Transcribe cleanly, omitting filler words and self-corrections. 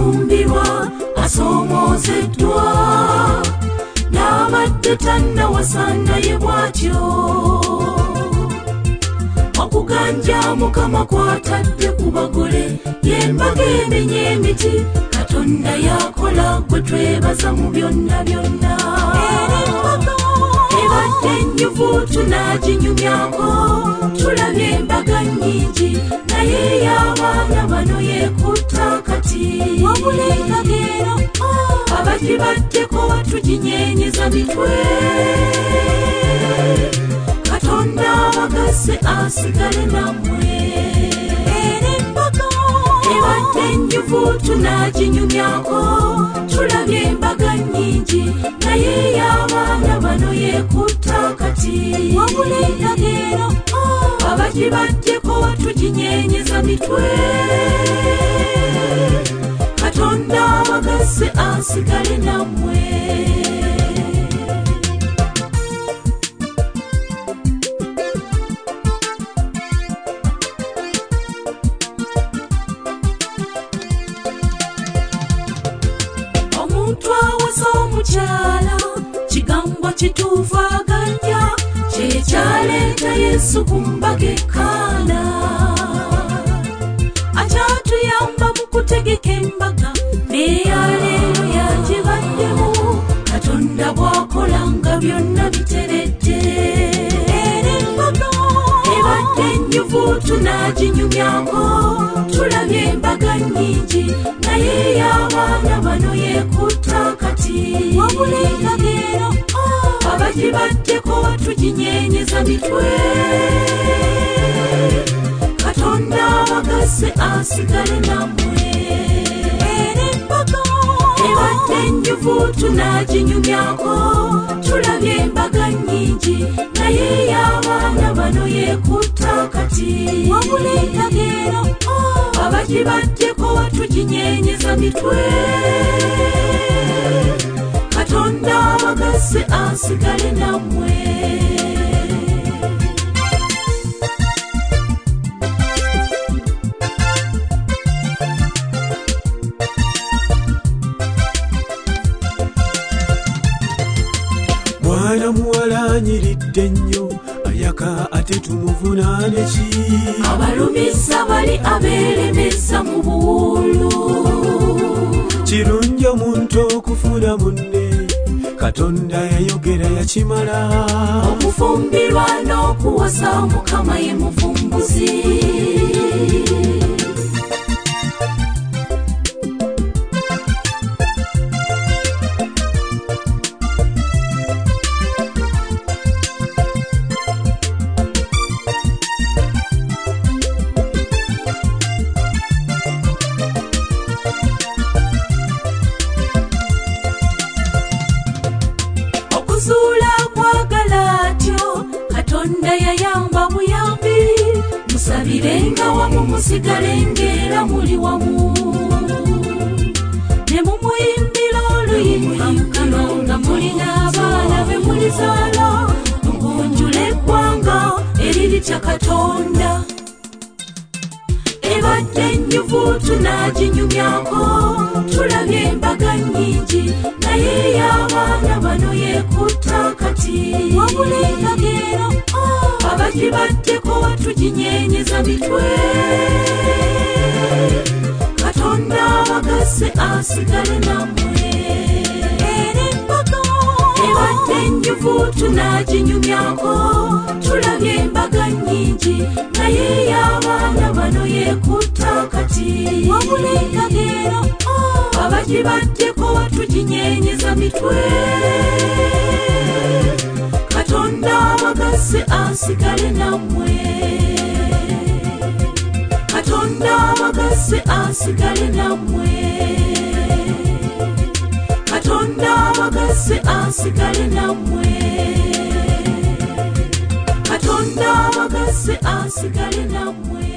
omufumbirwa asoomozeddwa n'abadde tannawasana ye bw'atyo okuganja Mukama kwatadde ku bagole y'embaga emenye emiti Katonda yakola gwe twebaza mu byonna byonna ebadde ennyuvu tunaginyumyako tulabye embaga nnyingi naye y'abaana bano yeekutta kati wabulengagero abagibaddeko tuginyeenyeza mitwe Katonda abagase asigale nammwe ebadde ennyuvu tunaginyumyako tulabye embaga nnyingi naye y'abaana bano yeekutta kati wabulengagero abagibaddeko tuginyeenyeza mitwe Katonda abagase asigale nammwe omuntu awasa omukyala kigambo kituufu aganja kyekyaleeta Yesu ku mbaga ekkaana akyatuyamba mu kutegeka embaga n'eyaleero yagibaddemu Katonda bw'akola nga byonna biteredde ebadde ennyuvu tunaginyumyako tulabye embaga nnyingi naye y'abaana bano yeekutta kati wabulengagero abagibaddeko tuginyeenyeza mitwe Katonda abagase asigale nammwe ebadde ennyuvu tunaginyumyako tulabye embaga nnyingi naye y'abaana bano yeekutta kati wabulengagero abagibaddeko tuginyeenyeza mitwe Katonda abagase asigale nammwe mwana muwala anyiridde nnyo ayaka ate tumuvunaane ki abalumisa bali abeelemesa mu buwulu kirungi omuntu okufuna munne Katonda yayogera yakimala omufumbirwa n'okuwasa Mukama ye muvumbuzi okuzuula kwagala atyo Katonda yayamba buyambi musabirenga wamu musigalenga muli wamu ne mumuyimbira oluyimba nga mulina abaana be mulizaala mugunjula eggwanga eriritya Katonda ebadde ennyuvu tunaginyumyako tulabye embaga nnyingi naye y'abaana bano yeekutta kati wabulengagero abagibaddeko tuginyeenyeza mitwe Katonda abagase asigale nammwe ebadde ennyuvu tunaginyumyako tulabye embaga nnyingi naye y'abaana bano yeekutta kati wabulengagero abagibaddeko tuginyeenyeza mitwe Katonda abagase asigale nammwe Katonda abagase asigale nammwe Katonda abagase asigale nammwe Katonda abagase asigale nammwe